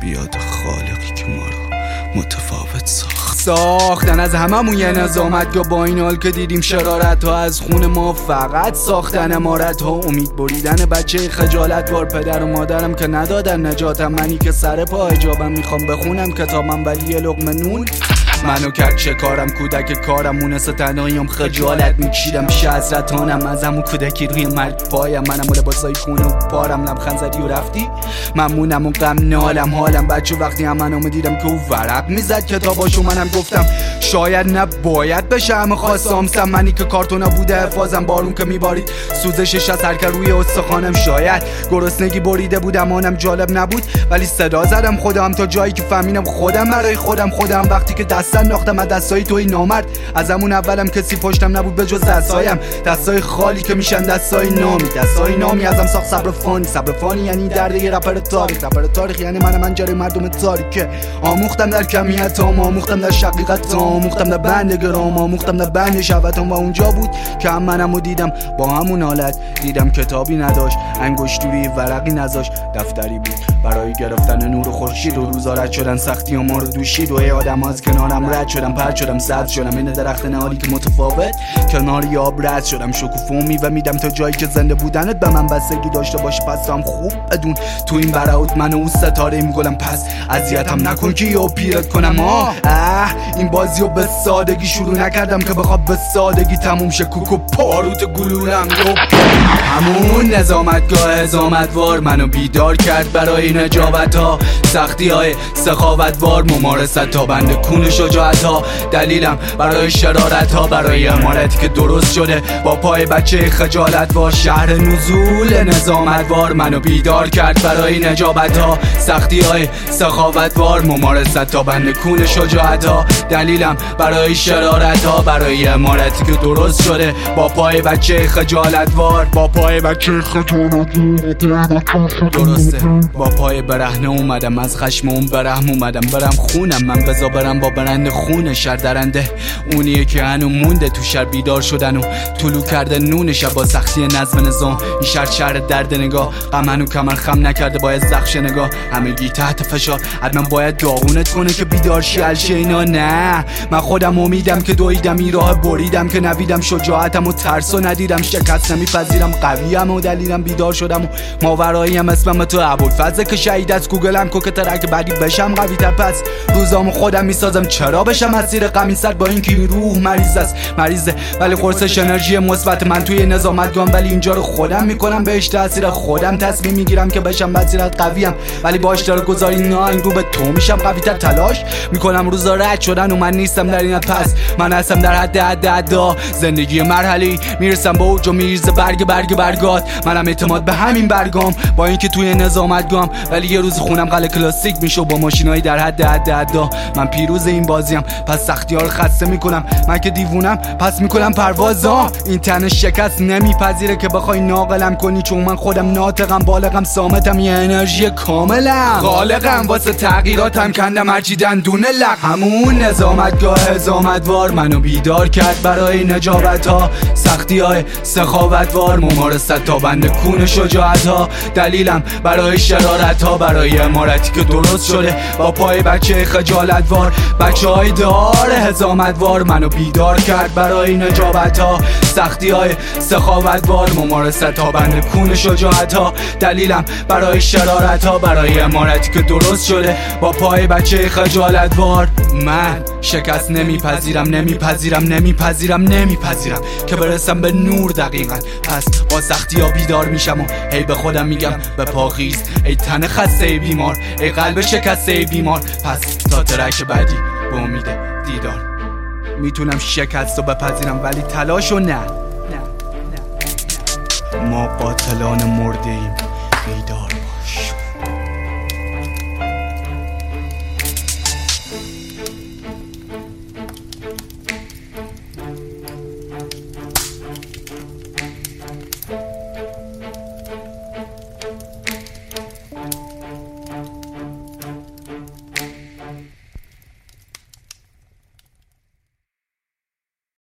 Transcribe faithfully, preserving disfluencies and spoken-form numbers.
بیاد خالقی که ما رو متفاوت ساخت. ساختن از هممون یه نظامتگاه با این حال که دیدیم شرارت ها از خون ما، فقط ساختن امارت ها، امید بریدن بچه خجالت وار. پدر و مادرم که ندادن نجاتم، منی که سر پا حجابم میخوام بخونم کتابم ولی یه لقمه نون منو کرد چه کارم. کودک کارم مونس تنهاییم خجالت میکشیدم پیش حضرتانم، از همون کودکی روی مرگ پایم. منم و لباسای کونه و پارم، لبخند زدی و رفتی ممنونم و غم نالم حالم. بچه وقتی هم منو دیدم که او ورق میزد کتاباشو، منم گفتم شاید نباید بشه همه خواستامسم. منی که کارتونا بوده حفاظم، بارون که میبارید سوزشش از هرکه روی استخوانم. شاید گرسنگی بریده بودم آنم جالب نبود، ولی صدا زدم خودم تا جایی که فهمیدم خودم برای خودم خودم. وقتی که دست انداختم از دستای توی نامرد، از همون اولم کسی پشتم نبود به جز دستایم. دستای خالی که میشن دستای نامی، دستای نامی ازم ساخت صبر فانی. صبر فانی یعنی درد یه رپر تاریخ، رپر تاریخ یعنی من منجره مردم تاریکه. آموختم در کمیتام، آموختم در شقیقتام، آموختم در بند گرام، آموختم در بند شهوتام. و اونجا بود که هم منمو دیدم با همون حالت. دیدم کتابی نداشت، انگشتوری ورقی نذاشت، دفتری بود برای گرفتن نور خورشید. و روزا رد شدن سختی و ما رو دوشید، و ای آدم از کنارم رد شدم، پرد شدم، سبز شدم. این درخت نهالی که متفاوت کنار یاب رد شدم. شکوفومی و میدم تا جایی که زنده بودنت به من بستگی داشته باشه. پس هم خوب بدون تو این برات من و اون ستاره میگلم. پس اذیتم نکن که یا پیرت کنم. آه اه این بازیو به سادگی شروع نکردم که بخواد به سادگی تموم شه. کوکو پاروت گلولم یو همون نظامتگاه هزامتوار منو بیدار کرد برای نجابت ها، سختی های سخاوتوار، ممارست تا بند کون شجاعت ها. دلیلم برای شرارت ها، برای امارتی که درست شده با پای بچه خجالتوار. شهر نزول نظامتوار منو بیدار کرد برای نجابت ها، سختی های سخاوتوار، ممارست تا بند کون شجاعت ها. دلیلم برای شرارت ها، برای امارتی که درست شده با پای بچه خجالتوار، با پای بچه خجالتوار. درسته با پای برهنه اومدم، از خشم اون برهم اومدم. برم خونم من بزا برم با برند خون شر درنده. اونیه که هنو مونده تو شر بیدار شدن و طلو کرده نون شب با سختی نظم نظام. این شر شهر درد نگاه، غم هنو کمر خم نکرده باید زخش نگاه. همگی تحت فشار حتما باید داغونت کنه که بیدار شی الشینا. نه من خودم امیدم که دویدم این راه بریدم، که نویدم شجاعتم و ترسو ندیدم. شکست نمیپذیرم قویم و دلیلم بیدار شدم و ماوراییم اسمم تو ابوالفضل که شهید از گوگلم که ترک بعدی بشم قوی تر. پس روزامو خودم میسازم چرا بشم اسیر غم این سر، با اینکه این روح مریض است مریضه ولی قرصش انرژی مثبت. من توی نظامتگاهم ولی اینجا رو خودم میکنم بهش تاثیر. خودم تصمیم میگیرم که بشم وزیرت قویم، ولی با اشتراک گذاری ناین رو به تو میشم قوی تر. تلاش میکنم روزا رد شدن و من نیستم در این. پس من هستم در حد حد حدا زندگی مرحلی، میرسم با اوج و میرزه برگ برگ برگات. منم اعتماد به همین برگام با اینکه توی نظامتگاهم، ولی یه روز خونم قلعه کلاسیک میشه با ماشینای در حد حد حدا. من پیروز این بازیم پس سختی‌ها رو خسته میکنم. من که دیوونم پس میکنم پروازا. این تن شکست نمیپذیره که بخوای ناقلم کنی، چون من خودم ناطقم بالغم صامتم یه انرژی کاملم. خالقم واسه تغییراتم کندم هرچی دندونه لق. همون نظامتگاه هزامتوار منو بیدار کرد برای نجابت ها، سختی های سخاوتوار، ممارست تا بند کون شجاعت ها. دلیلم برای شرارت ها، برای امارتی که درست شده با پای بچه خجالتوار. بچه های دار هزامتوار منو بیدار کرد برای نجابت ها، سختی های سخاوتوار، ممارست تا بند کون شجاعت ها. دلیلم برای شرارت ها، برای امارتی که درست شده با پای بچه خجالتوار. من شکست نمیپذیرم نمیپذیرم نمیپذیرم نمیپذیرم که برسم به نور دقیقا. پس با سختی ها بیدار میشم و هی به خودم میگم به پاخیز ای تن خسته ای بیمار، ای قلب شکسته ای بیمار. پس تا ترک بعدی به امید دیدار. میتونم شکست رو بپذیرم ولی تلاشو نه. ما قاتلان مرده ایم بیدار.